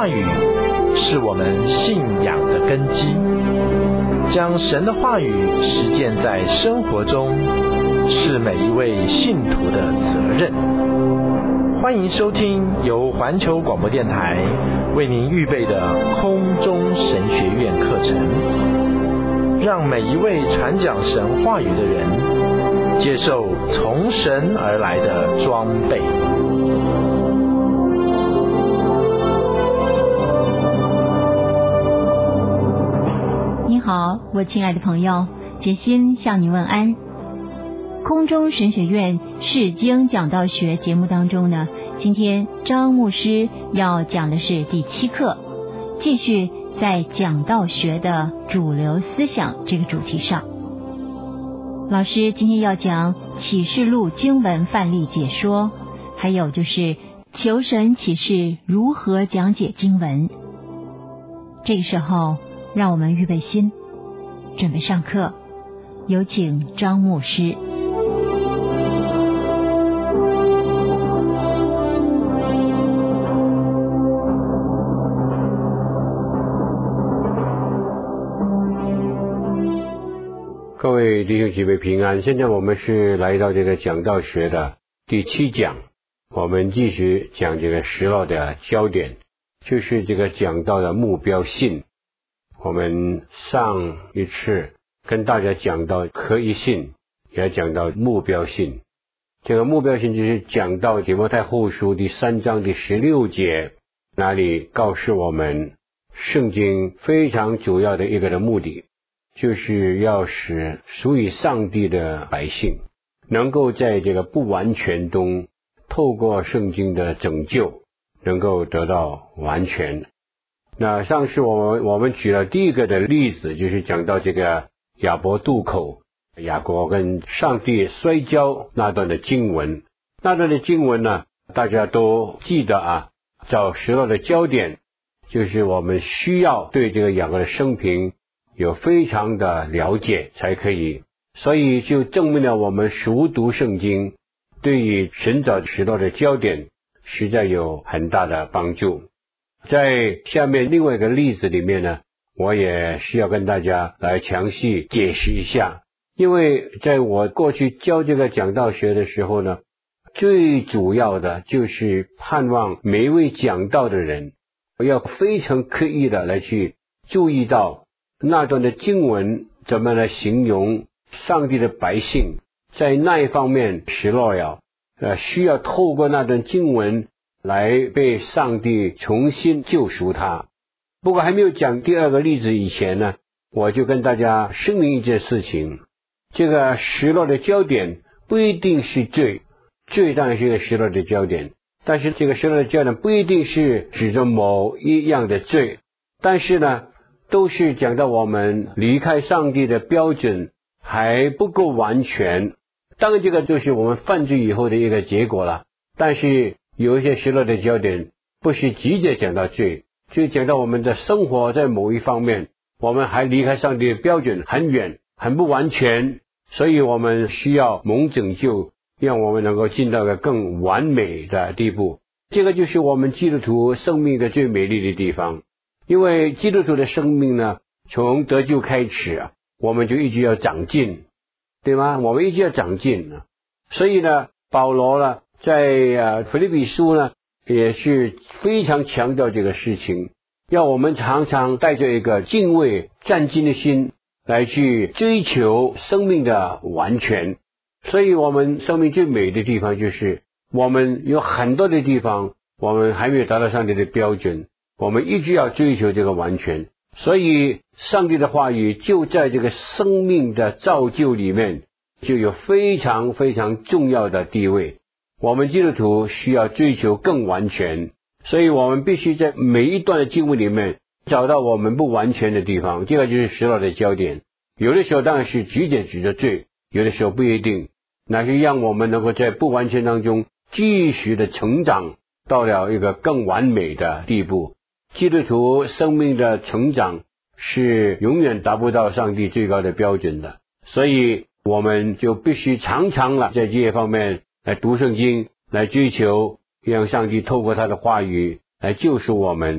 话语是我们信仰的根基，将神的话语实践在生活中，是每一位信徒的责任。欢迎收听由环球广播电台为您预备的空中神学院课程，让每一位传讲神话语的人接受从神而来的装备。 你好，我亲爱的朋友，杰心向你问安。空中神学院释经讲道学节目当中呢，今天张牧师要讲的是第7课，继续在讲道学的主流思想这个主题上。老师今天要讲启示录经文范例解说，还有就是求神启示如何讲解经文。这个时候让我们预备心，准备上课，有请张牧师。 各位弟兄姐妹平安，现在我们是来到这个讲道学的第7讲，我们继续讲这个16号的焦点，就是这个讲道的目标性。我们上一次跟大家讲到可以性，也讲到目标性。这个目标性就是讲到提摩太后书第3章第16节，那里告诉我们圣经非常主要的一个的目的，就是要使属于上帝的百姓能够在这个不完全中透过圣经的拯救能够得到完全。那上次我们举了第一个的例子，就是讲到这个雅博渡口，雅各跟上帝摔跤那段的经文。那段的经文呢，大家都记得啊，找16号的焦点就是我们需要对这个雅各的生平有非常的了解才可以，所以就证明了我们熟读圣经对于寻找16号的焦点实在有很大的帮助。在下面另外一个例子里面呢，我也需要跟大家来详细解释一下，因为在我过去教这个讲道学的时候呢，最主要的就是盼望每一位讲道的人要非常刻意的来去注意到那段的经文怎么来形容上帝的百姓，在那一方面16号需要透过那段经文来被上帝重新救赎他。不过还没有讲第二个例子以前呢，我就跟大家声明一件事情，这个16号的焦点不一定是罪当然是一个16号的焦点，但是这个16号的焦点不一定是指着某一样的罪，但是呢都是讲到我们离开上帝的标准还不够完全。当然这个就是我们犯罪以后的一个结果了，但是有一些16号的焦点不是直接讲到罪，就讲到我们的生活在某一方面我们还离开上帝的标准很远，很不完全，所以我们需要蒙拯救，让我们能够进到一个更完美的地步。这个就是我们基督徒生命的最美丽的地方。因为基督徒的生命呢，从得救开始我们就一直要长进，对吗？我们一直要长进所以呢，保罗呢在腓立比书呢也是非常强调这个事情，要我们常常带着一个敬畏战兢的心来去追求生命的完全。所以我们生命最美的地方就是我们有很多的地方我们还没有达到上帝的标准，我们一直要追求这个完全。所以上帝的话语就在这个生命的造就里面就有非常非常重要的地位。我们基督徒需要追求更完全，所以我们必须在每一段的经文里面找到我们不完全的地方，这个就是16号的焦点。有的时候当然是直接指着罪，有的时候不一定，那是让我们能够在不完全当中继续的成长到了一个更完美的地步。基督徒生命的成长是永远达不到上帝最高的标准的，所以我们就必须常常在这些方面来读圣经，来追求让上帝透过他的话语来救赎我们，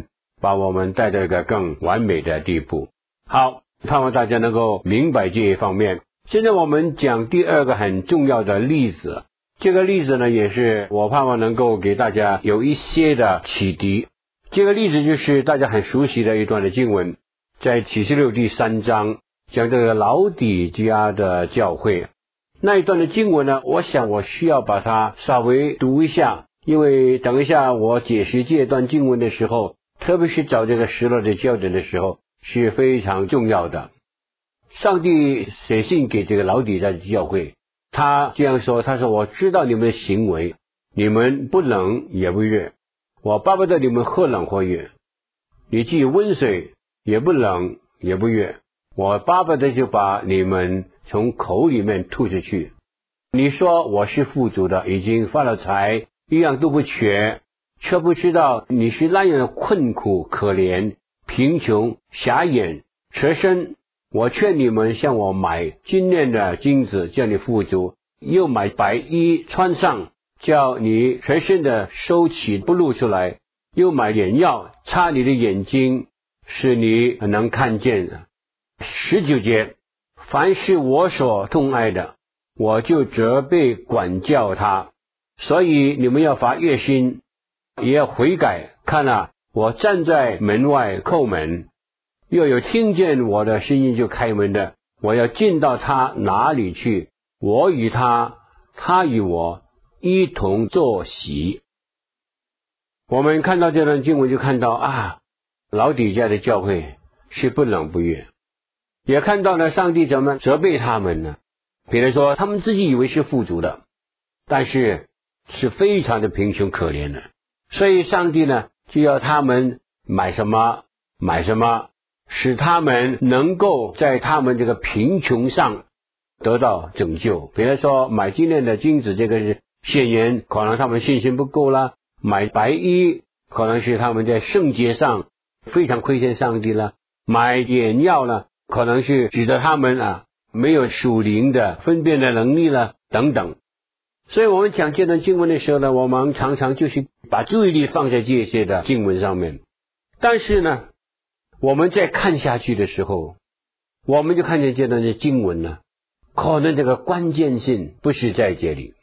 把我们带到一个更完美的地步。好，盼望大家能够明白这一方面。现在我们讲第二个很重要的例子，这个例子呢，也是我盼望能够给大家有一些的启迪。这个例子就是大家很熟悉的一段的经文，在启示录第3章讲这个老底嘉的教会。那一段的经文呢，我想我需要把它稍微读一下，因为等一下我解释这段经文的时候，特别是找这个失落的焦点的时候，是非常重要的。上帝写信给这个老底嘉的教会，他这样说，他说我知道你们的行为，你们不冷也不热，我巴不得你们或冷或热，你既温水也不冷也不热，我巴不得就把你们从口里面吐出去。你说我是富足的，已经发了财，一样都不缺，却不知道你是那样的困苦可怜，贫穷瞎眼蛇身。我劝你们向我买金链的金子，叫你富足，又买白衣穿上，叫你全身的收起不露出来，又买眼药擦你的眼睛，使你能看见。19节，凡是我所痛爱的，我就责备管教他，所以你们要发热心，也要悔改。看啊，我站在门外叩门，又有听见我的声音就开门的，我要进到他哪里去，我与他，他与我一同坐席。我们看到这段经文就看到老底嘉的教会是不冷不热，也看到了上帝怎么责备他们呢？比如说他们自己以为是富足的，但是是非常的贫穷可怜的，所以上帝呢就要他们买什么，使他们能够在他们这个贫穷上得到拯救。比如说买金链的金子，这个是显然可能他们信心不够啦；买白衣可能是他们在圣洁上非常亏欠上帝了；买眼药呢，可能是指得他们没有属灵的分辨的能力了等等。所以我们讲这段经文的时候呢，我们常常就是把注意力放在这些的经文上面，但是呢我们在看下去的时候，我们就看见这段的经文呢，可能这个关键性不是在这里。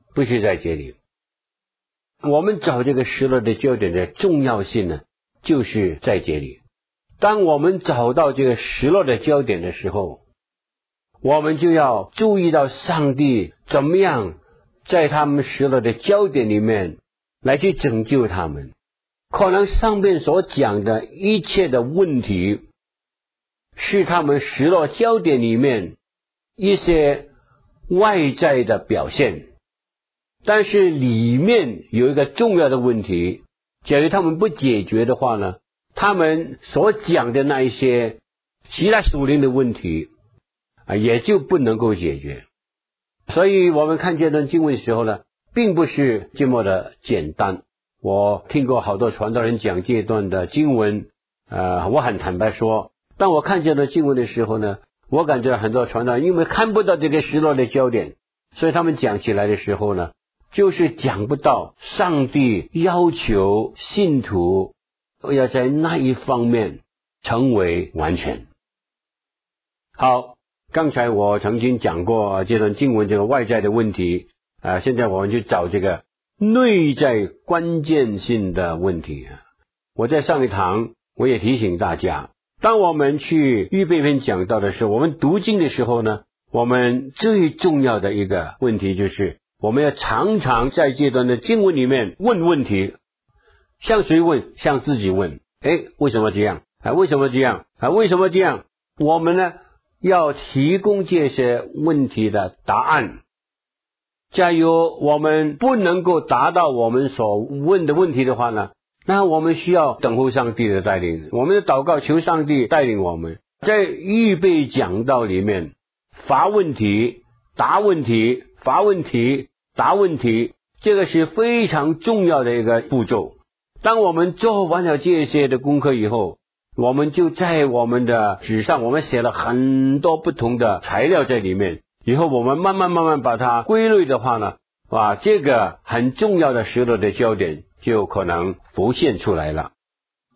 我们找这个失落的焦点的重要性呢，就是在这里。当我们找到这个失落的焦点的时候，我们就要注意到上帝怎么样在他们失落的焦点里面来去拯救他们。可能上面所讲的一切的问题是他们失落焦点里面一些外在的表现，但是里面有一个重要的问题，假如他们不解决的话呢，他们所讲的那一些其他属灵的问题也就不能够解决。所以我们看这段经文的时候呢，并不是这么的简单。我听过好多传道人讲这段的经文，我很坦白说，当我看这段经文的时候呢，我感觉很多传道人因为看不到这个失落的焦点，所以他们讲起来的时候呢，就是讲不到上帝要求信徒要在那一方面成为完全。好，刚才我曾经讲过这段经文这个外在的问题，现在我们就找这个内在关键性的问题。我在上一堂我也提醒大家，当我们去预备篇讲到的时候，我们读经的时候呢，我们最重要的一个问题就是我们要常常在这段的经文里面问问题。向谁问？向自己问。为什么这样？为什么这样？为什么这样？我们呢要提供这些问题的答案。假如我们不能够达到我们所问的问题的话呢，那我们需要等候上帝的带领，我们的祷告求上帝带领我们。在预备讲道里面，发问题、答问题、发问题、答问题，这个是非常重要的一个步骤。当我们做完了这些的功课以后，我们就在我们的纸上，我们写了很多不同的材料在里面，以后我们慢慢把它归类的话呢，这个很重要的失落的焦点就可能浮现出来了。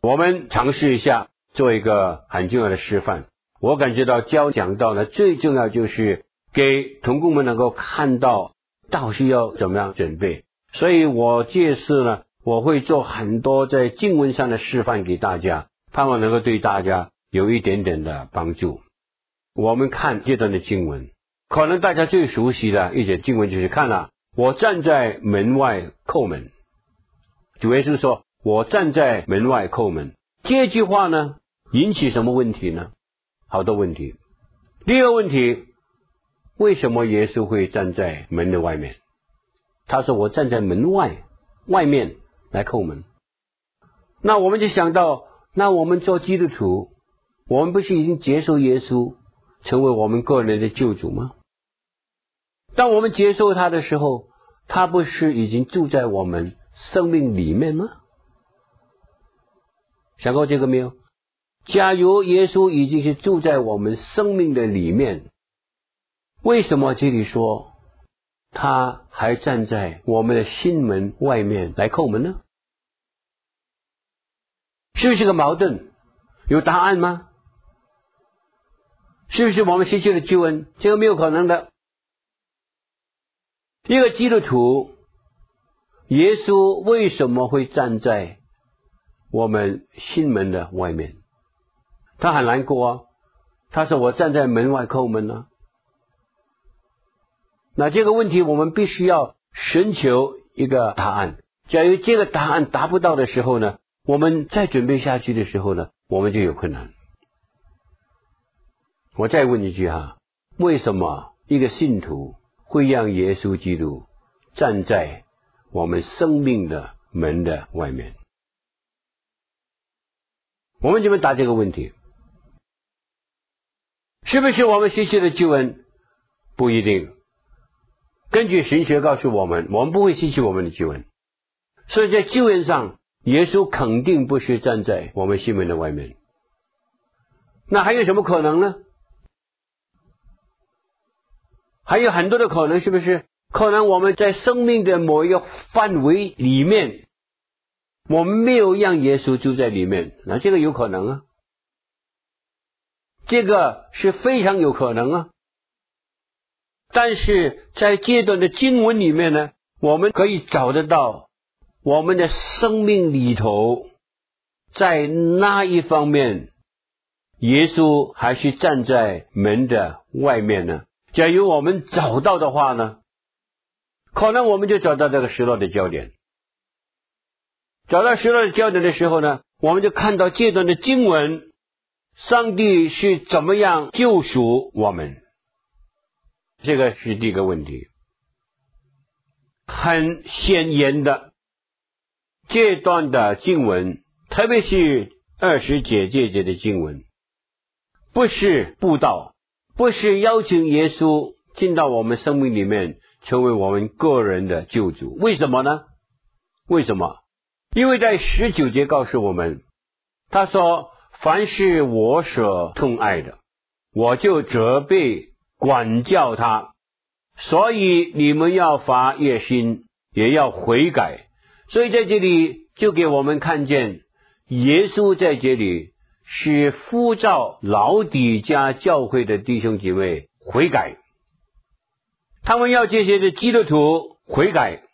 我们尝试一下做一个很重要的示范。我感觉到讲道呢，最重要就是给同工们能够看到道是要怎么样准备。所以我这次呢，我会做很多在经文上的示范给大家，盼望能够对大家有一点点的帮助。我们看这段的经文，可能大家最熟悉的一节经文就是看了，我站在门外叩门。主耶稣说，我站在门外叩门。这句话呢，引起什么问题呢？好多问题。第一个问题，为什么耶稣会站在门的外面？他说我站在门外面来叩门。那我们就想到，那我们做基督徒，我们不是已经接受耶稣成为我们个人的救主吗？当我们接受他的时候，他不是已经住在我们生命里面吗？想过这个没有？假如耶稣已经是住在我们生命的里面，为什么这里说他还站在我们的心门外面来叩门呢？是不是个矛盾？有答案吗？是不是我们失去了救恩？这个没有可能的。一个基督徒，耶稣为什么会站在我们心门的外面？他很难过啊，他说我站在门外叩门啊。那这个问题我们必须要寻求一个答案。假如这个答案达不到的时候呢，我们再准备下去的时候呢，我们就有困难。我再问一句为什么一个信徒会让耶稣基督站在我们生命的门的外面？我们怎么答这个问题？是不是我们失去了救恩？不一定。根据神学告诉我们，我们不会失去我们的救恩。所以在救恩上，耶稣肯定不是站在我们心门的外面。那还有什么可能呢？还有很多的可能，是不是？可能我们在生命的某一个范围里面，我们没有让耶稣住在里面，那这个有可能啊。这个是非常有可能啊。但是在这段的经文里面呢，我们可以找得到我们的生命里头，在那一方面，耶稣还是站在门的外面呢。假如我们找到的话呢，可能我们就找到这个失落的焦点。找到失落的焦点的时候呢，我们就看到这段的经文，上帝是怎么样救赎我们。这个是第一个问题。很显然的，这段的经文，特别是20节的经文，不是布道，不是邀请耶稣进到我们生命里面，成为我们个人的救主。为什么呢？为什么？因为在19节告诉我们，他说，凡是我所痛爱的，我就责备管教他，所以你们要发热心，也要悔改。所以在这里就给我们看见，耶稣在这里是呼召老底嘉教会的弟兄姐妹悔改，他们要这些的基督徒悔改。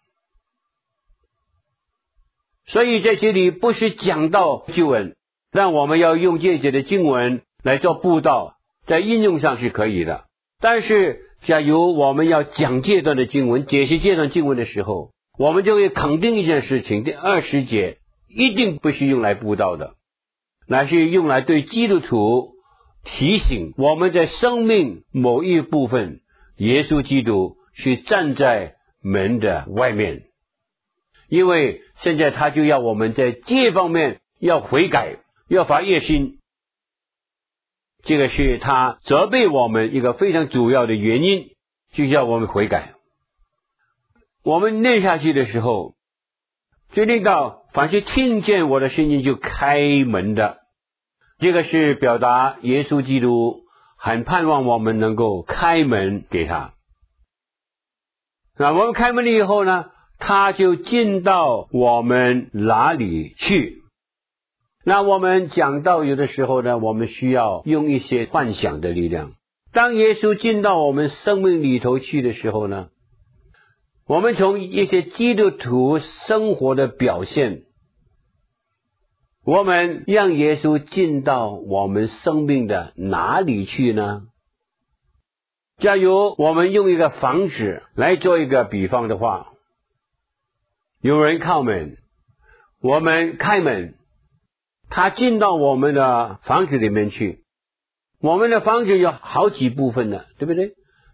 所以在这里不是讲到救恩，让我们要用这节的经文来做布道，在应用上是可以的。但是假如我们要讲这段的经文，解析这段经文的时候，我们就会肯定一件事情，第20节一定不是用来布道的，乃是用来对基督徒提醒我们在生命某一部分，耶稣基督是站在门的外面。因为现在他就要我们在这方面要悔改，要发热心。这个是他责备我们一个非常主要的原因，就是要我们悔改。我们念下去的时候，就念到凡是听见我的声音就开门的，这个是表达耶稣基督很盼望我们能够开门给他。那我们开门了以后呢，他就进到我们哪里去？ 那我们讲到有的时候呢，我们需要用一些幻想的力量。当耶稣进到我们生命里头去的时候呢，我们从一些基督徒生活的表现，我们让耶稣进到我们生命的哪里去呢？假如我们用一个房子来做一个比方的话，有人敲门，我们开门，他进到我们的房子里面去。我们的房子有好几部分的，对不对？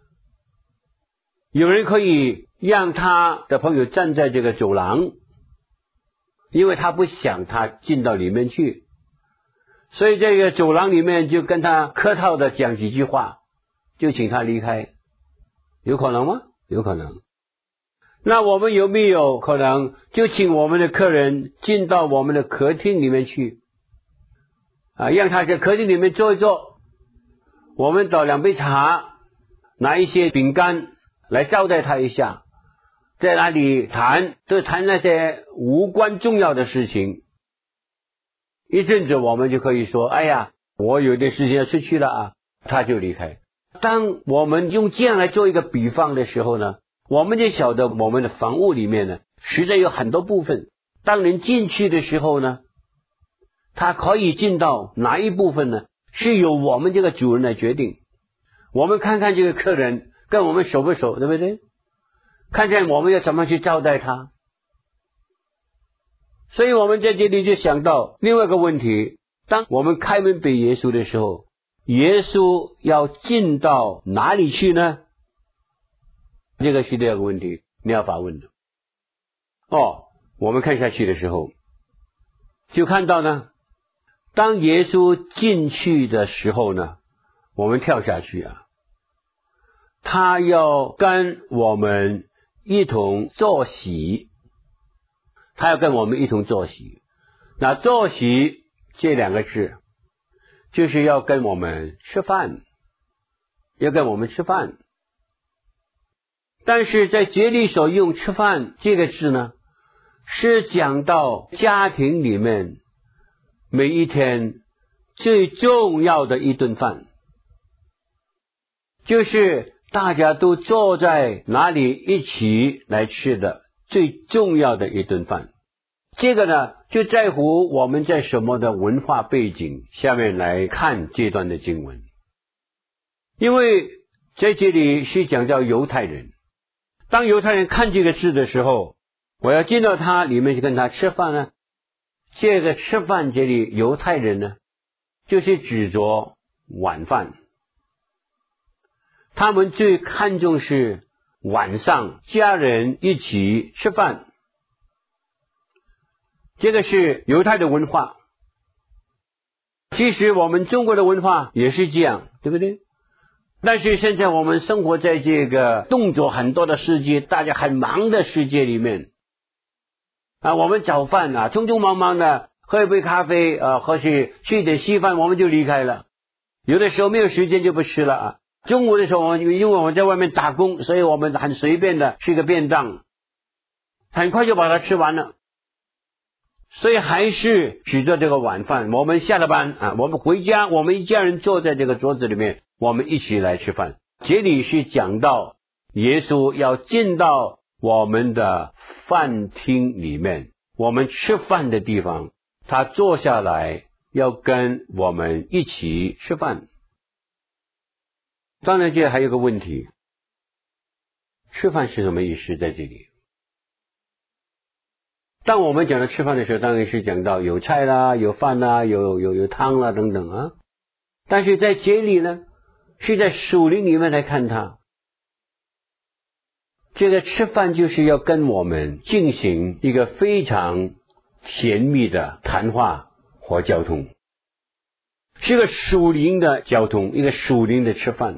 有人可以让他的朋友站在这个走廊，因为他不想他进到里面去，所以这个走廊里面就跟他客套的讲几句话，就请他离开。有可能吗？有可能。那我们有没有可能就请我们的客人进到我们的客厅里面去让他在客厅里面坐一坐，我们倒2杯茶，拿一些饼干来招待他一下，在那里谈那些无关重要的事情。一阵子我们就可以说，哎呀，我有点事情要出去了他就离开。当我们用这样来做一个比方的时候呢，我们就晓得我们的房屋里面呢，实在有很多部分。当人进去的时候呢，他可以进到哪一部分呢？是由我们这个主人来决定。我们看看这个客人跟我们熟不熟，对不对？看看我们要怎么去招待他。所以我们在这里就想到另外一个问题，当我们开门给耶稣的时候，耶稣要进到哪里去呢？这个是第二个问题你要发问的。我们看下去的时候就看到呢，当耶稣进去的时候呢，我们跳下去他要跟我们一同坐席，他要跟我们一同坐席。那坐席这2个字就是要跟我们吃饭，要跟我们吃饭。但是在节里所用吃饭这个字呢，是讲到家庭里面每一天最重要的一顿饭，就是大家都坐在哪里一起来吃的最重要的一顿饭。这个呢，就在乎我们在什么的文化背景下面来看这段的经文。因为在这里是讲到犹太人，当犹太人看这个字的时候，我要进到他里面去跟他吃饭呢，这个吃饭这里犹太人呢，就是指着晚饭。他们最看重是晚上家人一起吃饭，这个是犹太的文化。其实我们中国的文化也是这样，对不对？但是现在我们生活在这个动作很多的世界，大家很忙的世界里面我们早饭匆匆忙忙的喝一杯咖啡或许吃一点稀饭，我们就离开了。有的时候没有时间就不吃了中午的时候因为我们在外面打工，所以我们很随便的吃个便当，很快就把它吃完了。所以还是指着这个晚饭，我们下了班我们回家，我们一家人坐在这个桌子里面，我们一起来吃饭。这里是讲到耶稣要进到我们的饭厅里面，我们吃饭的地方，他坐下来要跟我们一起吃饭。当然这还有个问题，吃饭是什么意思在这里？当我们讲到吃饭的时候，当然是讲到有菜啦，有饭啦，有汤啦等等但是在这里呢，是在属灵里面来看它。这个吃饭就是要跟我们进行一个非常甜蜜的谈话和交通，是一个属灵的交通，一个属灵的吃饭。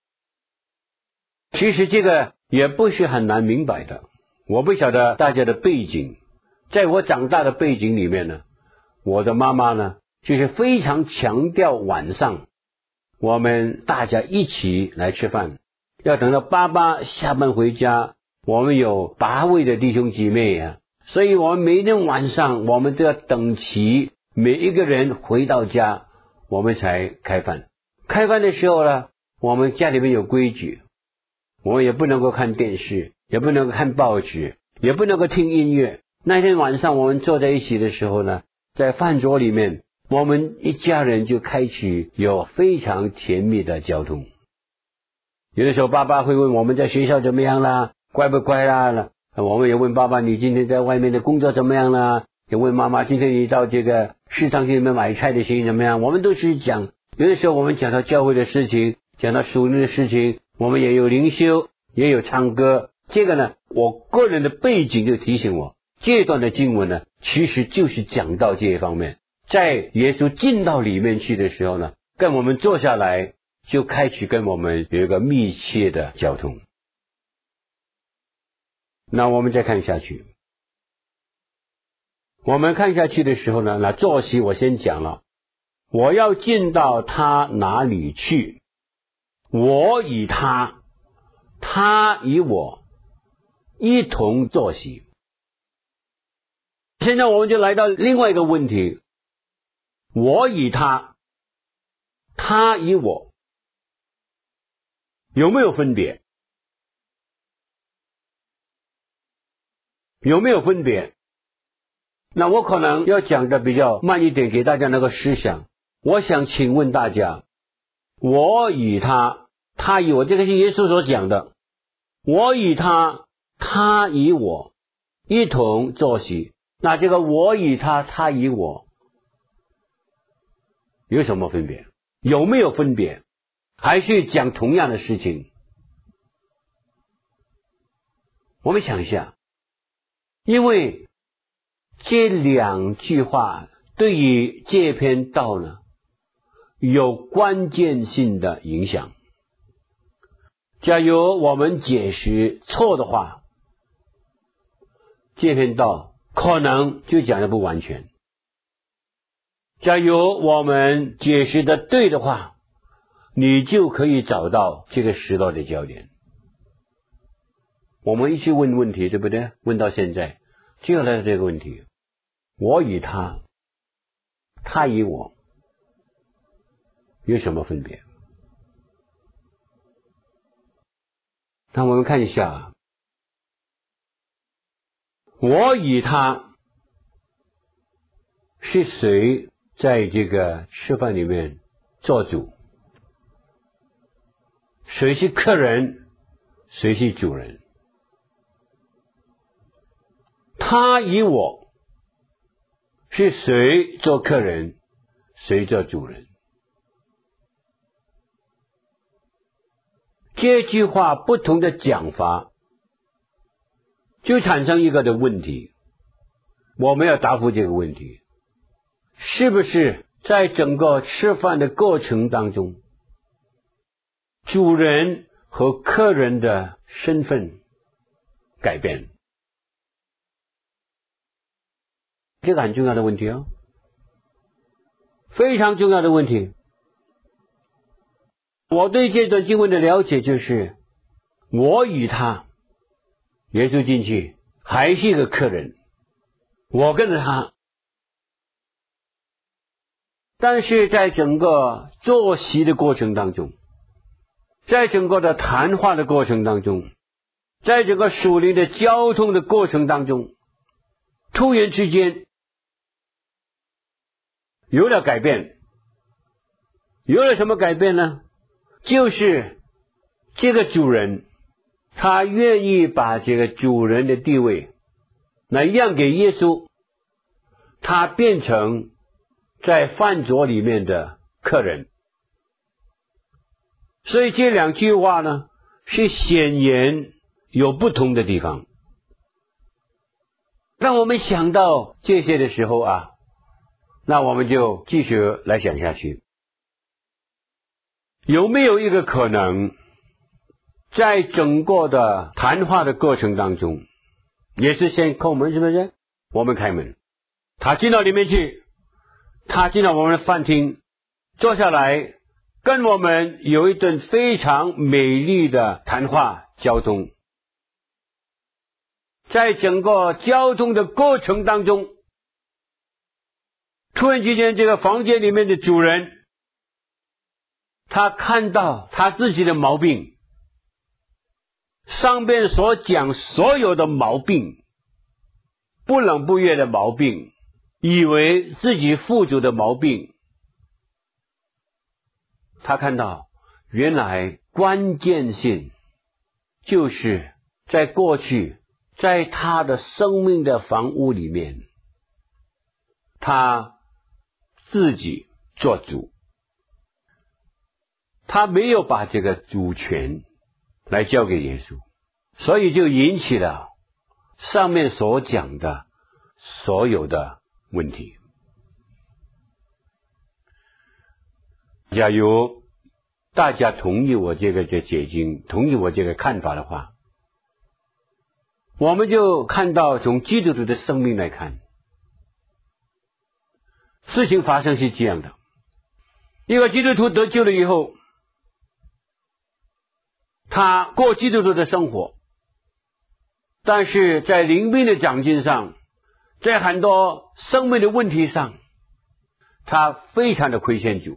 其实这个也不是很难明白的，我不晓得大家的背景。在我长大的背景里面呢，我的妈妈呢就是非常强调晚上我们大家一起来吃饭，要等到爸爸下班回家，我们有8位的弟兄姐妹所以我们每天晚上我们都要等齐每一个人回到家，我们才开饭。开饭的时候呢，我们家里面有规矩，我们也不能够看电视，也不能够看报纸，也不能够听音乐。那天晚上我们坐在一起的时候呢，在饭桌里面，我们一家人就开启有非常甜蜜的交通。有的时候爸爸会问我们在学校怎么样啦，乖不乖啦，我们也问爸爸你今天在外面的工作怎么样啦，也问妈妈今天你到这个市场里面买菜的情形怎么样。我们都是讲，有的时候我们讲到教会的事情，讲到属灵的事情，我们也有灵修，也有唱歌。这个呢，我个人的背景就提醒我，这段的经文呢，其实就是讲到这一方面。在耶稣进到里面去的时候呢，跟我们坐下来，就开始跟我们有一个密切的交通。那我们再看下去，我们看下去的时候呢，那坐席我先讲了，我要进到他哪里去，我与他，他与我一同坐席。现在我们就来到另外一个问题，我与他，他与我有没有分别？有没有分别？那我可能要讲的比较慢一点，给大家那个思想。我想请问大家，我与他，他与我，这个是耶稣所讲的，我与他，他与我一同坐席。那这个我与他，他与我有什么分别？有没有分别？还是讲同样的事情？我们想一下，因为这两句话对于这篇道呢有关键性的影响。假如我们解释错的话，这篇道可能就讲得不完全。假如我们解释的对的话，你就可以找到这个时代的焦点。我们一直问问题，对不对？问到现在就来了这个问题，我与他，他与我有什么分别？那我们看一下，我与他是谁在这个吃饭里面做主？谁是客人？谁是主人？他与我是谁做客人，谁做主人？这句话不同的讲法，就产生一个的问题。我们要答复这个问题，是不是在整个吃饭的过程当中，主人和客人的身份改变？这个很重要的问题哦，非常重要的问题。我对这段经文的了解就是，我与他，耶稣进去还是一个客人，我跟着他，但是在整个坐席的过程当中，在整个的谈话的过程当中，在整个属灵的交通的过程当中，突然之间有了改变。有了什么改变呢？就是这个主人，他愿意把这个主人的地位来让给耶稣，他变成在饭桌里面的客人。所以这两句话呢，是显然有不同的地方。当我们想到这些的时候啊，那我们就继续来想下去。有没有一个可能，在整个的谈话的过程当中，也是先叩门，是不是？我们开门，他进到里面去，他进到我们的饭厅，坐下来跟我们有一顿非常美丽的谈话交通。在整个交通的过程当中， 突然之间，这个房间里面的主人，他看到他自己的毛病，上边所讲所有的毛病，不冷不热的毛病，以为自己富足的毛病，他看到原来关键性就是在过去，在他的生命的房屋里面，他自己做主，他没有把这个主权来交给耶稣，所以就引起了上面所讲的所有的问题。假如大家同意我这个解经，同意我这个看法的话，我们就看到从基督徒的生命来看，事情发生是这样的：一个基督徒得救了以后，他过基督徒的生活，但是在灵命的长进上，在很多生命的问题上，他非常的亏欠主。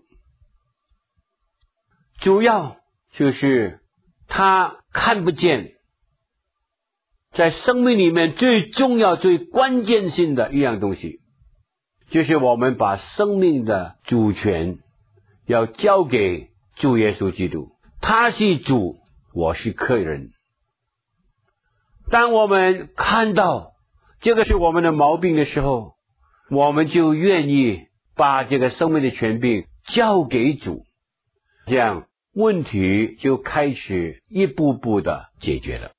主要就是他看不见在生命里面最重要最关键性的一样东西，就是我们把生命的主权要交给主耶稣基督，他是主，我是客人。当我们看到这个是我们的毛病的时候，我们就愿意把这个生命的权柄交给主，这样问题就开始一步步的解决了。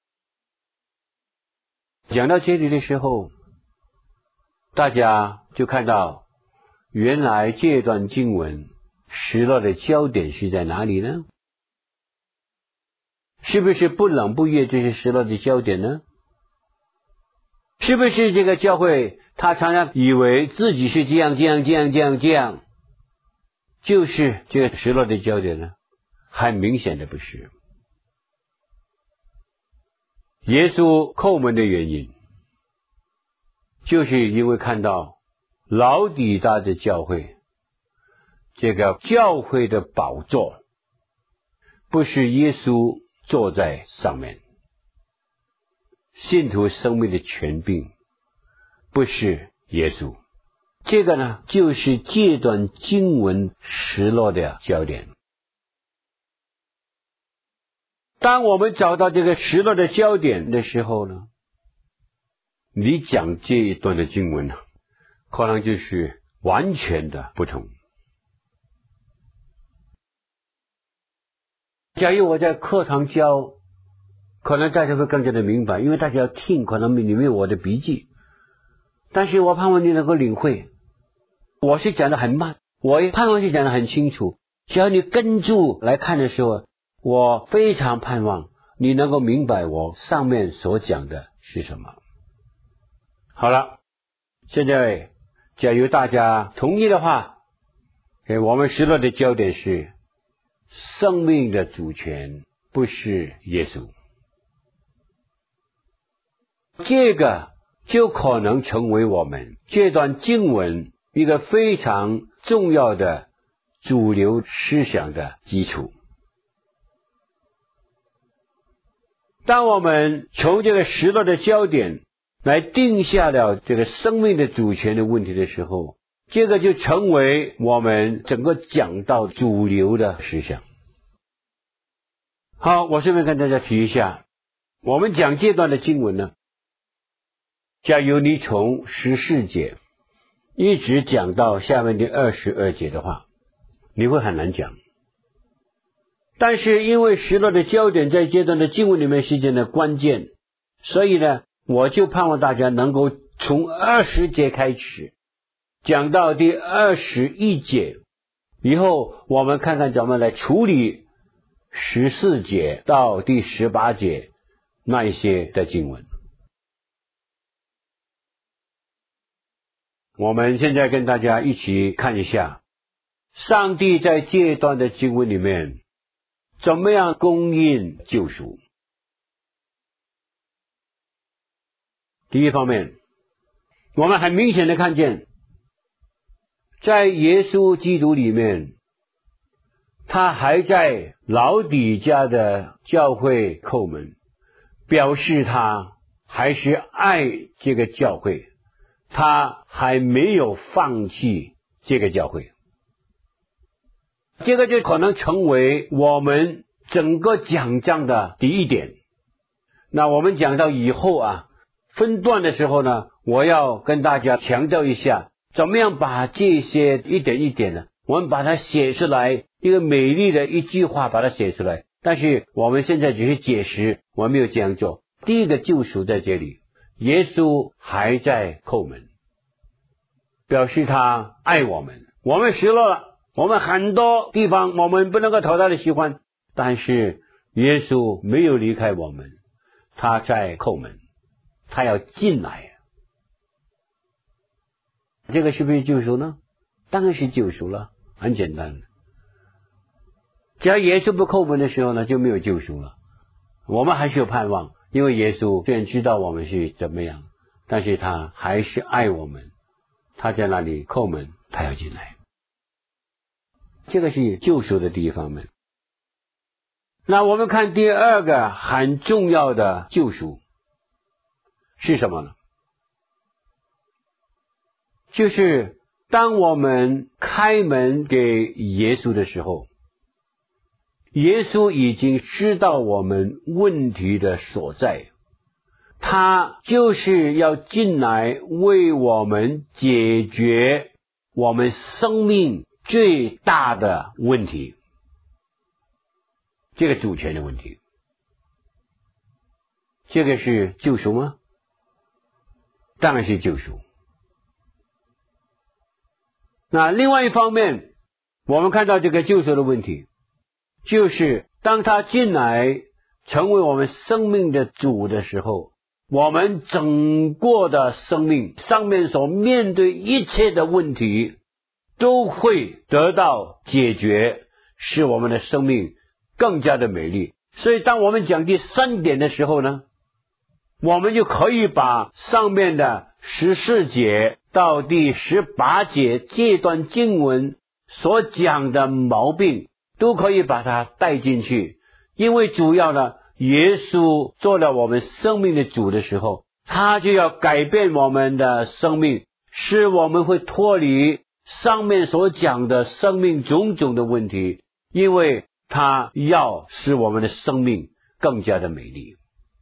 讲到这里的时候，大家就看到原来这段经文失落的焦点是在哪里呢？是不是不冷不热这是失落的焦点呢？是不是这个教会他常常以为自己是这样就是这个失落的焦点呢？很明显的不是。耶稣叩门的原因，就是因为看到老底大的教会，这个教会的宝座不是耶稣坐在上面，信徒生命的权柄不是耶稣，这个呢就是这段经文失落的焦点。当我们找到这个失落的焦点的时候呢，你讲这一段的经文呢，可能就是完全的不同。假如我在课堂教，可能大家会更加的明白，因为大家要听，可能里面有我的笔记，但是我盼望你能够领会，我是讲得很慢，我也盼望是讲得很清楚，只要你跟住来看的时候，我非常盼望你能够明白我上面所讲的是什么。好了，现在假如大家同意的话，我们失落的焦点是生命的主权不是耶稣，这个就可能成为我们这段经文一个非常重要的主流思想的基础。当我们从这个失落的焦点来定下了这个生命的主权的问题的时候，这个就成为我们整个讲道主流的思想。好，我顺便跟大家提一下，我们讲这段的经文呢，假如你从14节一直讲到下面的22节的话，你会很难讲。但是因为失落的焦点在这段的经文里面是真的关键，所以呢，我就盼望大家能够从20节开始讲到第21节，以后我们看看怎么来处理14节到第18节那一些的经文。我们现在跟大家一起看一下上帝在这段的经文里面怎么样供应救赎。第一方面，我们很明显的看见在耶稣基督里面，他还在老底嘉的教会叩门，表示他还是爱这个教会，他还没有放弃这个教会。这个就可能成为我们整个讲章的第一点。那我们讲到以后分段的时候呢，我要跟大家强调一下，怎么样把这些一点一点呢，我们把它写出来，一个美丽的一句话把它写出来。但是我们现在只是解释，我们没有这样做。第一个救赎在这里，耶稣还在叩门，表示他爱我们。我们失落了，我们很多地方我们不能够讨他的喜欢，但是耶稣没有离开我们，他在叩门，他要进来。这个是不是救赎呢？当然是救赎了，很简单。只要耶稣不叩门的时候呢，就没有救赎了。我们还是有盼望，因为耶稣虽然知道我们是怎么样，但是他还是爱我们，他在那里叩门，他要进来。这个是救赎的第一方面。那我们看第二个很重要的救赎是什么呢？就是当我们开门给耶稣的时候，耶稣已经知道我们问题的所在，他就是要进来为我们解决我们生命最大的问题，这个主权的问题。这个是救赎吗？当然是救赎。那另外一方面，我们看到这个救赎的问题，就是当他进来成为我们生命的主的时候，我们整个的生命上面所面对一切的问题都会得到解决，使我们的生命更加的美丽。所以当我们讲第三点的时候呢，我们就可以把上面的14节到第18节这段经文所讲的毛病都可以把它带进去。因为主要呢，耶稣做了我们生命的主的时候，他就要改变我们的生命，使我们会脱离上面所讲的生命种种的问题，因为他要使我们的生命更加的美丽。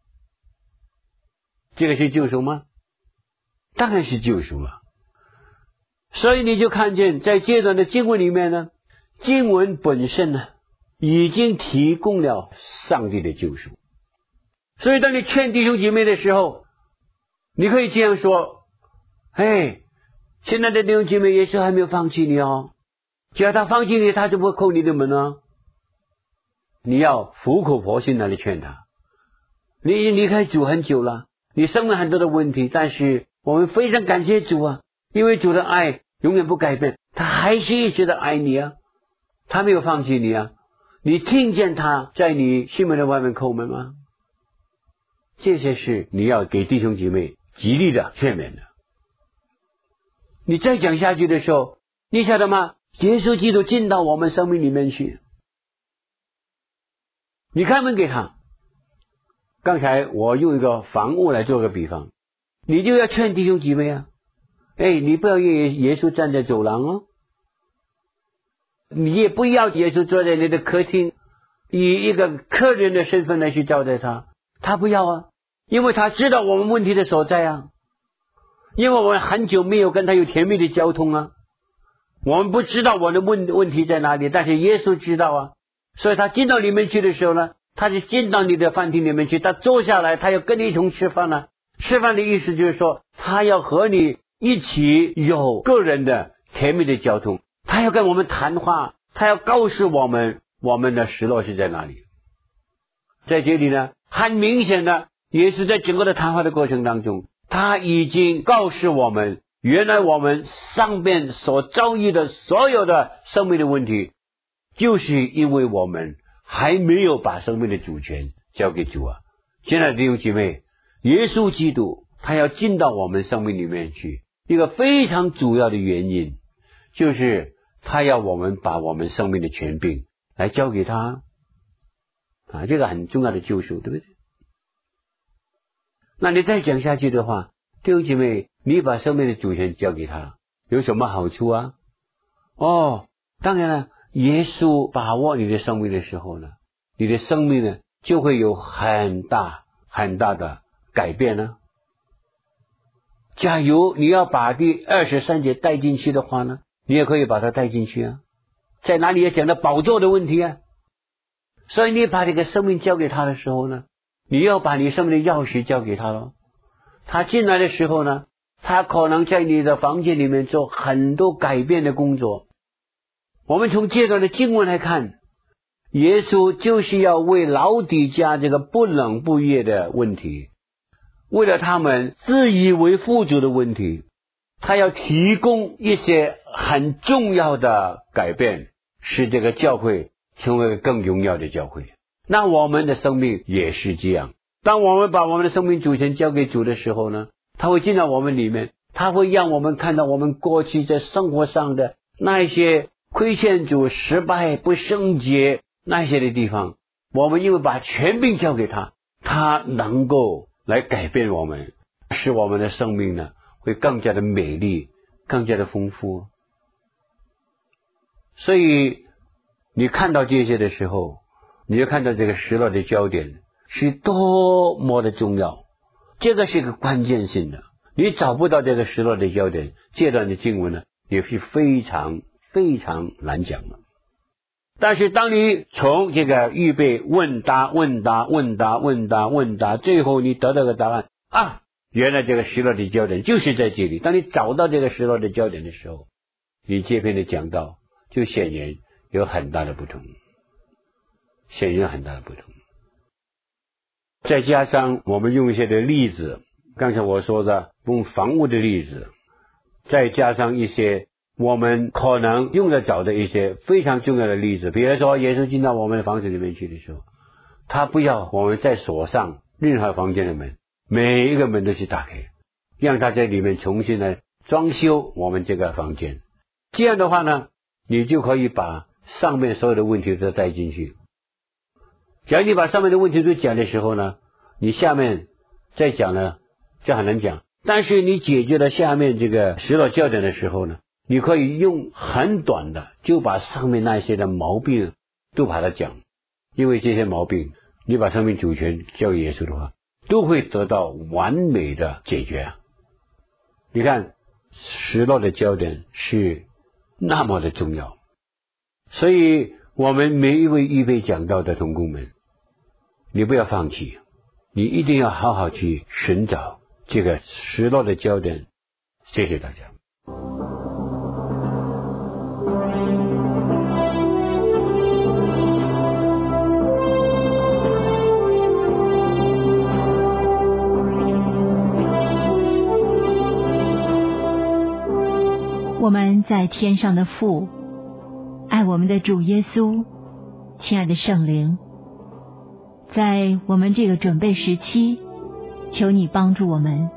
这个是救赎吗？当然是救赎了。所以你就看见在这段的经文里面呢，经文本身呢已经提供了上帝的救赎。所以当你劝弟兄姐妹的时候，你可以这样说：现在的弟兄姐妹耶稣还没有放弃你哦，只要他放弃你，他就不会叩你的门哦。你要苦口婆心地来劝他。你已经离开主很久了，你生了很多的问题，但是我们非常感谢主啊，因为主的爱永远不改变，他还是一直的爱你啊，他没有放弃你啊。你听见他在你心门的外面叩门吗？这些是你要给弟兄姐妹极力的劝勉的。你再讲下去的时候，你晓得吗？耶稣基督进到我们生命里面去，你开门给他。刚才我用一个房屋来做个比方，你就要劝弟兄姐妹啊，你不要耶稣站在走廊哦，你也不要耶稣坐在你的客厅，以一个客人的身份来去招待他，他不要啊，因为他知道我们问题的所在啊，因为我们很久没有跟他有甜蜜的交通啊，我们不知道我的问题在哪里，但是耶稣知道啊，所以他进到里面去的时候呢，他就进到你的饭厅里面去，他坐下来，他要跟你一同吃饭啊。吃饭的意思就是说，他要和你一起有个人的甜蜜的交通，他要跟我们谈话，他要告诉我们我们的失落是在哪里。在这里呢，很明显的，也是在整个的谈话的过程当中，他已经告诉我们，原来我们上面所遭遇的所有的生命的问题，就是因为我们还没有把生命的主权交给主啊。现在弟兄姐妹，耶稣基督他要进到我们生命里面去，一个非常主要的原因就是他要我们把我们生命的权柄来交给他啊，这个很重要的救赎，对不对？那你再讲下去的话，弟兄姐妹，你把生命的主权交给他有什么好处啊？当然了，耶稣把握你的生命的时候呢，你的生命呢就会有很大很大的改变呢。假如你要把第23节带进去的话呢，你也可以把它带进去啊。在哪里也讲到宝座的问题啊。所以你把这个生命交给他的时候呢，你要把你生命的钥匙交给他了。他进来的时候呢，他可能在你的房间里面做很多改变的工作。我们从这段的经文来看，耶稣就是要为老底嘉这个不冷不热的问题，为了他们自以为富足的问题，他要提供一些很重要的改变，使这个教会成为更荣耀的教会。那我们的生命也是这样，当我们把我们的生命主权交给主的时候呢，他会进到我们里面，他会让我们看到我们过去在生活上的那一些亏欠主、失败、不圣洁那些的地方，我们因为把权柄交给他，他能够来改变我们，使我们的生命呢会更加的美丽，更加的丰富。所以你看到这些的时候，你就看到这个失落的焦点是多么的重要，这个是个关键性的。你找不到这个失落的焦点，这段的经文呢也是非常非常难讲的。但是当你从这个预备问答，最后你得到个答案啊，原来这个失落的焦点就是在这里。当你找到这个失落的焦点的时候，你这篇的讲道就显然有很大的不同，再加上我们用一些的例子，刚才我说的用房屋的例子，再加上一些我们可能用得着的一些非常重要的例子，比如说耶稣进到我们的房子里面去的时候，他不要我们再锁上任何房间的门，每一个门都去打开，让他在里面重新来装修我们这个房间。这样的话呢，你就可以把上面所有的问题都带进去。假如你把上面的问题都讲的时候呢，你下面再讲呢就很难讲。但是你解决了下面这个失落焦点的时候呢，你可以用很短的就把上面那些的毛病都把它讲，因为这些毛病你把生命主权交给耶稣的话，都会得到完美的解决啊。你看失落的焦点是那么的重要，所以我们每一位预备讲道的同工们，你不要放弃，你一定要好好去寻找这个失落的焦点。谢谢大家。 我们在天上的父，爱我们的主耶稣，亲爱的圣灵，在我们这个准备时期，求你帮助我们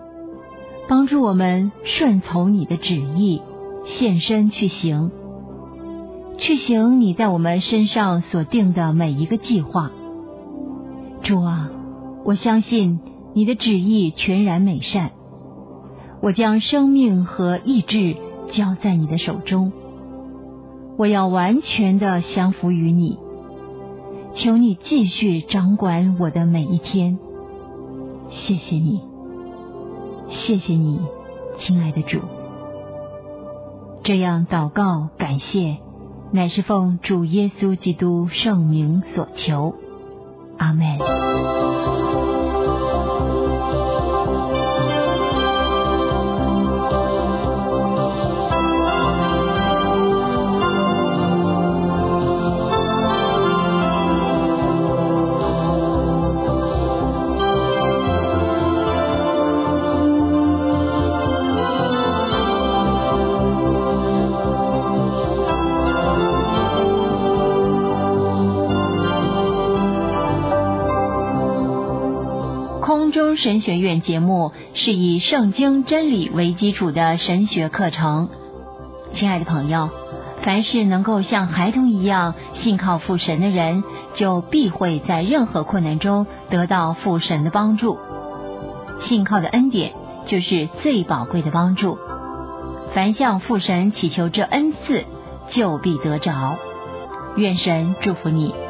顺从你的旨意，献身去行你在我们身上所定的每一个计划。主啊，我相信你的旨意全然美善，我将生命和意志交在你的手中，我要完全的降服于你，求你继续掌管我的每一天。谢谢你，亲爱的主。这样祷告感谢，乃是奉主耶稣基督圣名所求。阿们。空中神学院节目是以圣经真理为基础的神学课程， 亲爱的朋友，凡是能够像孩童一样信靠父神的人，就必会在任何困难中得到父神的帮助。信靠的恩典就是最宝贵的帮助。凡向父神祈求这恩赐，就必得着。愿神祝福你。